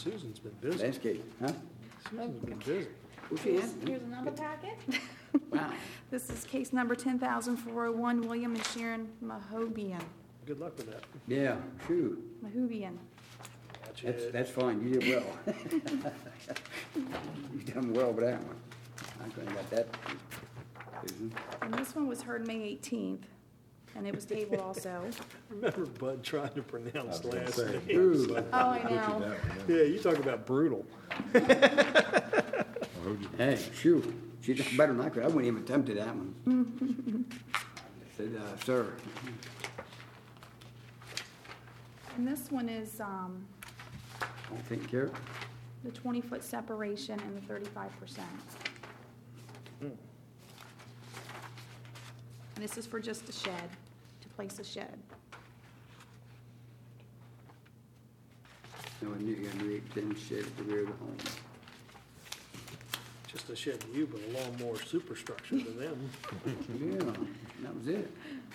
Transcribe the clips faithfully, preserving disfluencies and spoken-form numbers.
Susan's been busy. Landscape, huh? Susan's been busy. Who's she Here's at? here's another packet. Wow. This is case number ten thousand four oh one, William and Sharon Mahobian. Good luck with that. Yeah, true. Mahobian. Watch That's, it. that's fine, you did well. You've done well with that one. I couldn't got that, Susan. And this one was heard May eighteenth, and it was tabled also. Remember Bud trying to pronounce I was gonna last say. name? Ooh. Oh, I know. Yeah, you talk about brutal. Hey, shoot, she did better than I could. I wouldn't even attempt that one. Said, uh, sir. And this one is, um, All taken care of? the twenty-foot separation and the thirty-five percent. And this is for just a shed, to place a shed. No, I knew you got a new eight ten shed at the rear of the home. Just a shed to you, but a lawnmower superstructure to them. Yeah, that was it.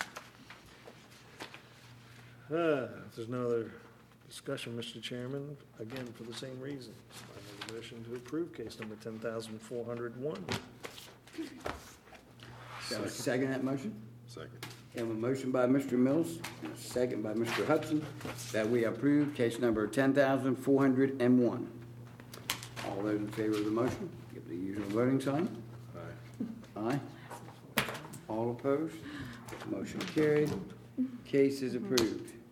Uh, if there's no other discussion, Mister Chairman, again, for the same reasons, I make a motion to approve case number ten thousand four hundred one. Got a second that motion? Second. Have a motion by Mister Mills, and a second by Mister Hudson, that we approve case number ten thousand four hundred and one. All those in favor of the motion, give the usual voting sign. Aye. Aye. All opposed? Motion carried. Case is approved.